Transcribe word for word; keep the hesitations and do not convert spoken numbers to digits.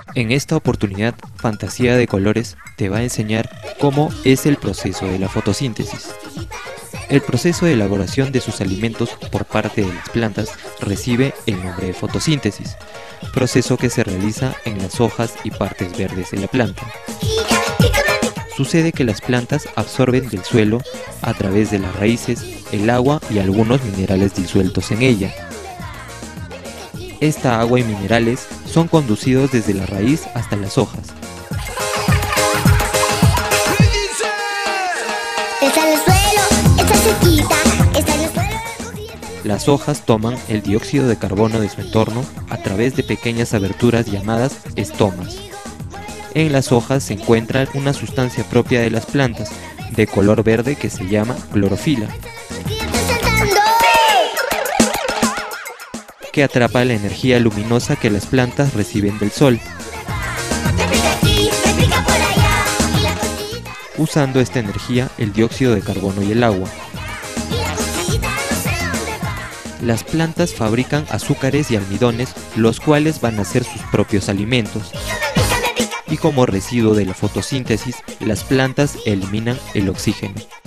En esta oportunidad, Fantasía de Colores te va a enseñar cómo es el proceso de la fotosíntesis. El proceso de elaboración de sus alimentos por parte de las plantas recibe el nombre de fotosíntesis, proceso que se realiza en las hojas y partes verdes de la planta. Sucede que las plantas absorben del suelo, a través de las raíces, el agua y algunos minerales disueltos en ella. Esta agua y minerales son conducidos desde la raíz hasta las hojas. Está en el suelo, está sequita, está en el suelo. Las hojas toman el dióxido de carbono de su entorno a través de pequeñas aberturas llamadas estomas. En las hojas se encuentra una sustancia propia de las plantas, de color verde, que se llama clorofila, que atrapa la energía luminosa que las plantas reciben del sol. Usando esta energía, el dióxido de carbono y el agua. Las plantas fabrican azúcares y almidones, los cuales van a ser sus propios alimentos. Y como residuo de la fotosíntesis, las plantas eliminan el oxígeno.